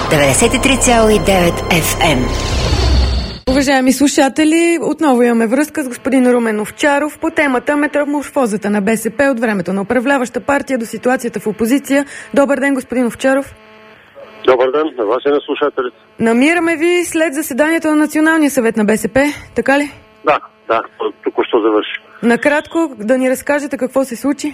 93,9 FM. Уважаеми слушатели, отново имаме връзка с господин Румен Овчаров по темата метаморфозата на БСП от времето на управляваща партия до ситуацията в опозиция. Добър ден, господин Овчаров. Добър ден, на вас и на слушателите. Намираме ви след заседанието на Националния съвет на БСП, така ли? Да, току-що завърши. Накратко да ни разкажете какво се случи?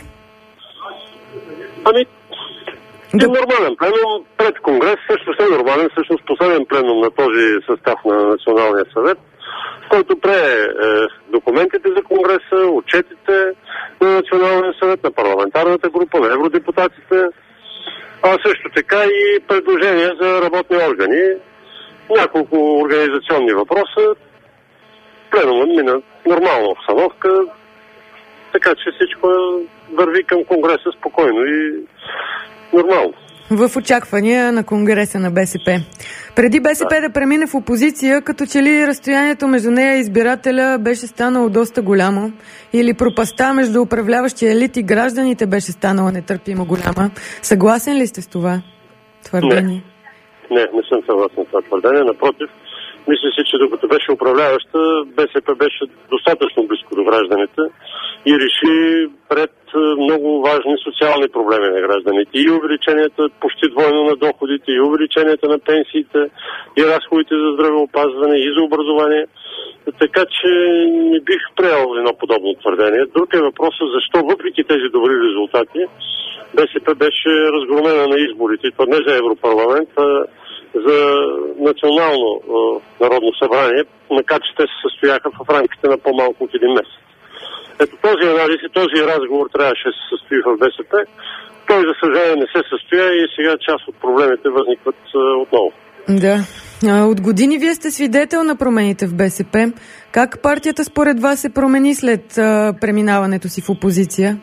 Нормален пленум пред конгрес, също нормален, всъщност последен пленум на този състав на Националния съвет, който прие документите за конгреса, отчетите на Националния съвет, на парламентарната група, на евродепутатите, а също така и предложения за работни органи, няколко организационни въпроса. Пленумът мина нормална обстановка, така че всичко върви към конгреса спокойно и нормално. В очаквания на конгреса на БСП. Преди БСП да премине в опозиция, като че ли разстоянието между нея и избирателя беше станало доста голямо, или пропастта между управляващия елит и гражданите беше станала нетърпимо голяма. Съгласен ли сте с това твърдение? Не съм съгласен с това твърдение. Напротив, мисля си, че докато беше управляваща, БСП беше достатъчно близко до гражданите и реши пред много важни социални проблеми на гражданите. И увеличенията почти двойно на доходите, и увеличенията на пенсиите, и разходите за здравеопазване, и за образование. Така че не бих приел едно подобно твърдение. Друг е въпросът защо въпреки тези добри резултати БСП беше разгромена на изборите. Това не за Европарламент, а за национално народно събрание, макар че те се състояха в рамките на по-малко от един месец. Ето този анализ и този разговор трябваше да се състои в БСП. Той, за съжаление, не се състоя и сега част от проблемите възникват отново. Да. От години вие сте свидетел на промените в БСП. Как партията според вас се промени след преминаването си в опозиция?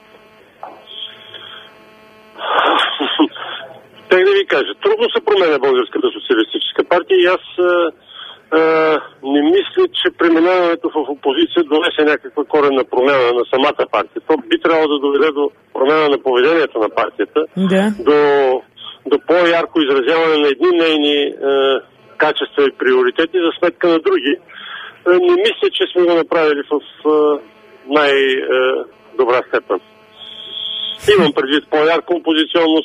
Как да ви кажа, трудно се променя Българската социалистическа партия и аз не мисля, че преминаването в опозиция донесе някаква коренна промяна на самата партия. То би трябвало да доведе до промяна на поведението на партията, до по-ярко изразяване на едни нейни качества и приоритети за сметка на други. Не мисля, че сме го направили в най-добра степен. Имам предвид по-ярка опозиционност,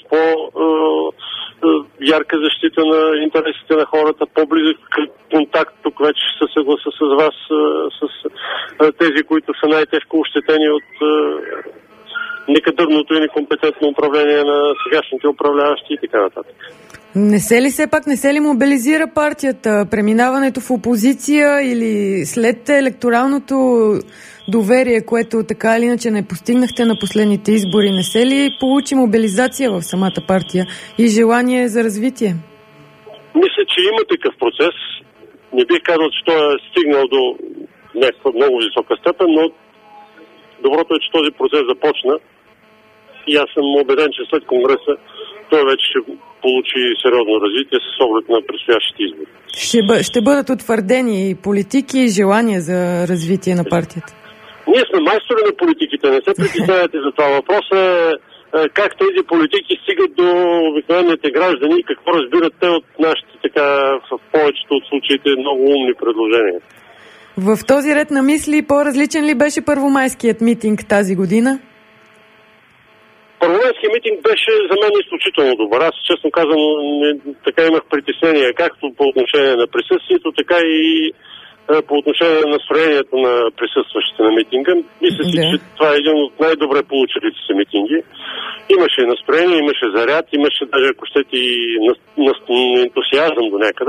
по-ярка защита на интересите на хората, по-близък контакт. Тук вече ще се съгласа с вас, с тези, които са най-тежко ощетени от некадърното и некомпетентно управление на сегашните управляващи и така нататък. Не се ли мобилизира партията? Преминаването в опозиция или след електоралното доверие, което така или иначе не постигнахте на последните избори, не се ли получи мобилизация в самата партия и желание за развитие? Мисля, че има такъв процес. Не бих казал, че той е стигнал до някаква много висока степен, но доброто е, че този процес започна и аз съм убеден, че след конгреса той вече ще получи сериозно развитие с оглед на предстоящите избори. Ще бъдат утвърдени и политики и желания за развитие на партията. Ние сме майстори на политиките, не се притеснявате за това. Въпросът е как тези политики стигат до обикновените граждани и какво разбират те от нашите, така в повечето от случаите, много умни предложения. В този ред на мисли по-различен ли беше първомайският митинг тази година? Първомайският митинг беше за мен изключително добър. Аз, честно казвам, така имах притеснения, както по отношение на присъствието, така и по отношение на настроението на присъстващите на митинга. Мисля си, че това е един от най-добре получилите се митинги. Имаше настроение, имаше заряд, имаше даже, ако щете, и ентусиазъм до някъде.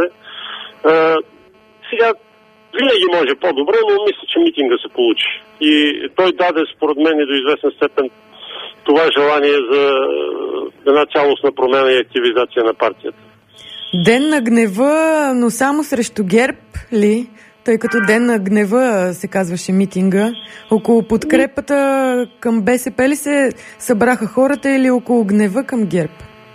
Сега винаги може по-добре, но мисля, че митинга се получи. И той даде, според мен, и до известна степен това желание за една цялостна промяна и активизация на партията. Ден на гнева, но само срещу ГЕРБ ли? Тъй като Ден на гнева се казваше митинга. Около подкрепата към БСП ли се събраха хората или около гнева към ГЕРБ?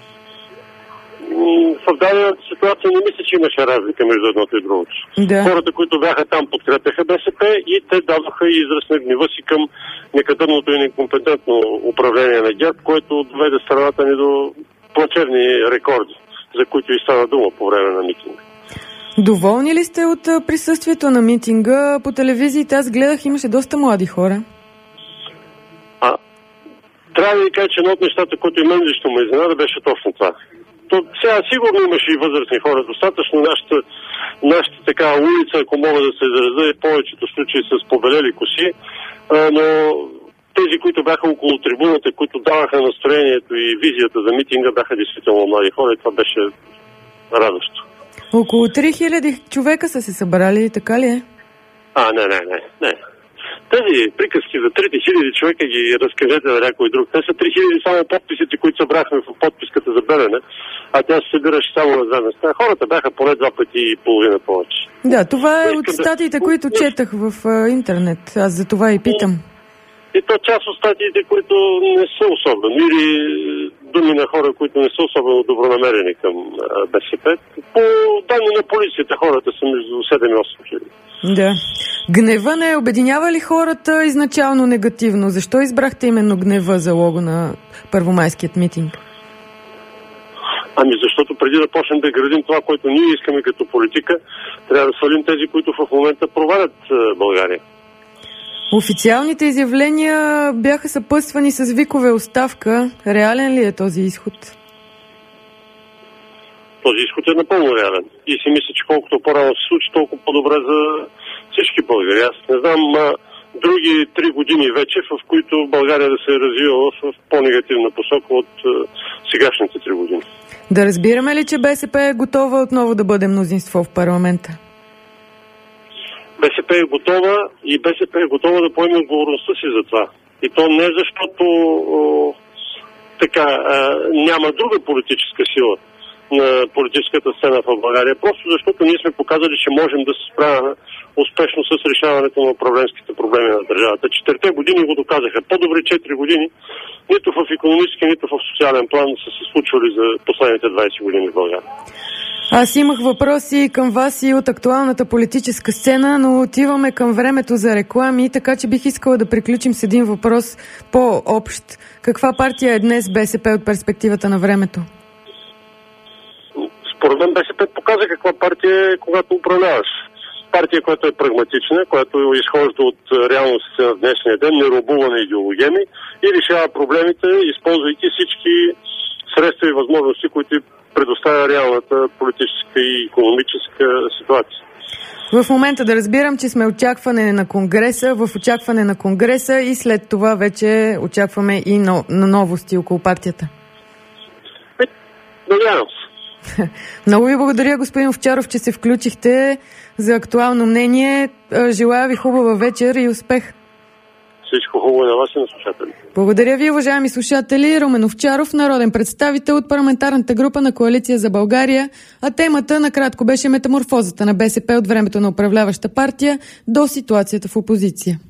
В дадената ситуация не мисля, че имаше разлика между едното и другото. Да. Хората, които бяха там, подкрепяха БСП и те дадоха израз на гнева си към некадърното и некомпетентно управление на ГЕРБ, което доведе страната ни до плачевни рекорди. за които и стана дума по време на митинга. Доволни ли сте от присъствието на митинга? По телевизиите аз гледах, имаше доста млади хора. Трябва да ви кажа, че едно от нещата, които и мен лично ме изненада, беше точно това. Сега сигурно имаше и възрастни хора. Достатъчно нашата така улица, ако мога да се изразя, в повечето случаи с побелели коси, но тези, които бяха около трибуната, които даваха настроението и визията за митинга, бяха действително млади хора и това беше радващо. Около 3000 човека са се събрали, така ли е? Не. Тези приказки за 3000 човека ги разкажете на някой друг. Те са 3000 само подписите, които събрахме в подписката за Белене, а тя се събираше само на две места. Хората бяха поне 2 пъти и половина повече. Да, това е от статиите, които четах в интернет. Аз за това и питам. И то част от статиите, които не са особено, или думи на хора, които не са особено добронамерени към БСП. По данни на полицията хората са между 7 и 8 хиляди. Да. Гнева не обединява ли хората изначално негативно? Защо избрахте именно гнева за лого на първомайският митинг? Защото преди да почнем да градим това, което ние искаме като политика, трябва да свалим тези, които в момента провалят България. Официалните изявления бяха съпътствани с викове оставка. Реален ли е този изход? Този изход е напълно реален. И си мисля, че колкото по-рано се случи, толкова по-добре за всички българи. Аз не знам други 3 години вече, в които България да се е развивала в по-негативна посока от сегашните 3 години. Да разбираме ли, че БСП е готова отново да бъде мнозинство в парламента? БСП е готова и БСП е готова да поеме отговорността си за това. И то не защото няма друга политическа сила на политическата сцена в България, просто защото ние сме показали, че можем да се справяме успешно с решаването на управленските проблеми на държавата. 4 години го доказаха. По-добри 4 години нито в икономически, нито в социален план са се случвали за последните 20 години в България. Аз имах въпроси към вас и от актуалната политическа сцена, но отиваме към времето за реклами, така че бих искала да приключим с един въпрос по-общ. Каква партия е днес БСП от перспективата на времето? Според мен БСП показа каква партия е, когато управляваш. Партия, която е прагматична, която изхожда от реалностите на днешния ден, не робува на идеологеми и решава проблемите, използвайки всички средства и възможности, които предоставя реалната политическа и икономическа ситуация. В момента да разбирам, че сме в очакване на Конгреса и след това вече очакваме и на новости около партията. Надявам се. Много ви благодаря, господин Овчаров, че се включихте за актуално мнение. Желая ви хубава вечер и успех. Всичко хубаво на вас и на слушатели. Благодаря ви, уважаеми слушатели. Румен Овчаров, народен представител от парламентарната група на Коалиция за България, а темата накратко беше метаморфозата на БСП от времето на управляваща партия до ситуацията в опозиция.